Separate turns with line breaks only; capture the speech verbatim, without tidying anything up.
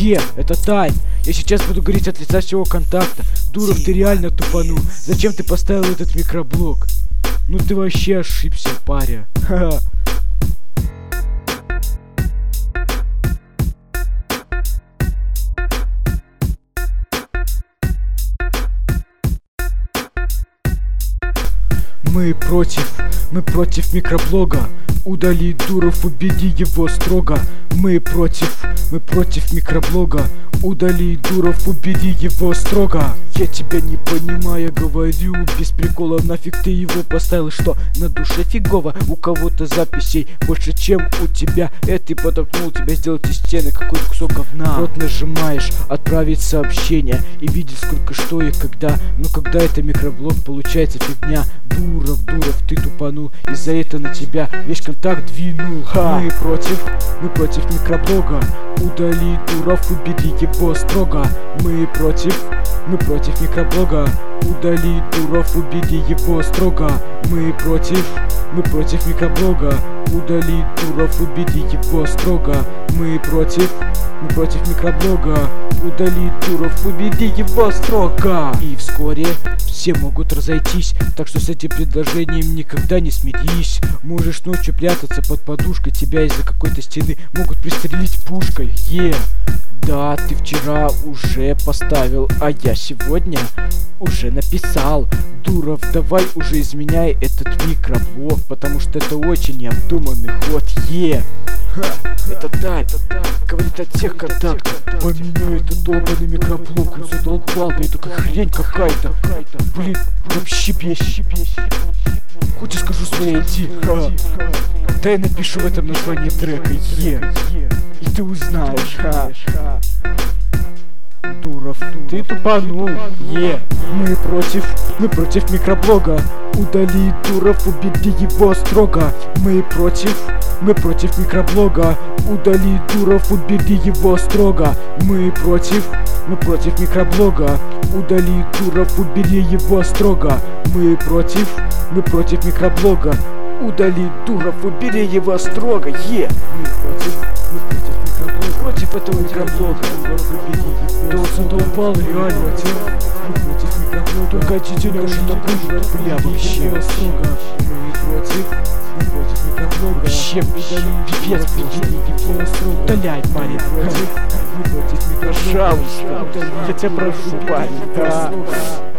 Е, это Тайм. Я сейчас буду говорить от лица всего контакта. Дуров, ты реально тупанул. Зачем ты поставил этот микроблок? Ну ты вообще ошибся, паря. Ха-ха. Мы против, мы против микроблога. Удали Дуров, убеди его строго. Мы против, мы против микроблога. Удали Дуров, убеди его строго. Я тебя не понимаю, говорю без прикола. Нафиг ты его поставил, что на душе фигово. У кого-то записей больше, чем у тебя. Это ты подопнул тебя сделать из стены какой-то кусок говна. Вот нажимаешь отправить сообщение и видишь сколько что и когда. Но когда это микроблог, получается фигня. Дуров, Дуров, ты тупанул. Из-за этого на тебя весь контакт двинул. Ха. Мы против, мы против микроблога. Удали Дуров, убеди его строго. Мы против, мы против микроблога. Удали Дуров, убеди его строго. Мы против, мы против микроблога. Удали Дуров, убеди его строго. Мы против, мы против микроблога. Удали Дуров, убеди его строго. И вскоре все могут разойтись, так что с этим предложением никогда не смирись. Можешь ночью прятаться под подушкой, тебя из-за какой-то стены могут пристрелить пушкой. Е, да, ты вчера уже поставил, а я сегодня уже написал. Дуров, давай уже изменяй этот микроблог, потому что это очень необдуманный ход. Е, это Тайм, говорит от всех контактов. Поменяй этот долбанный микроблог, он задолбал, да это как хрень какая-то. Блин, вообще бесит. Хоть и скажу своей иди. Да я напишу в этом названии трека. Е, и ты узнаешь. Ха. Дуров, ты тупанул. Е, мы против, мы против микроблога. Удали Дуров, убеди его строго. Мы против, мы против микроблога. Удали Дуров, убеди его строго. Мы против, мы против микроблога. Удали Дуров, убери его строго. Мы против, мы против микроблога. Удали Дуров, убери его строго. Е, мы против, мы против микроблога. Против этого микроблога. Да он задолбал реально. Мы против микроблога. Только один день уже такой, бля, вообще. Мы против, мы против микроблога. Вообще, пипец, удаляй, парень. Мы против микроблога. Пожалуйста, я тебя прошу, парень.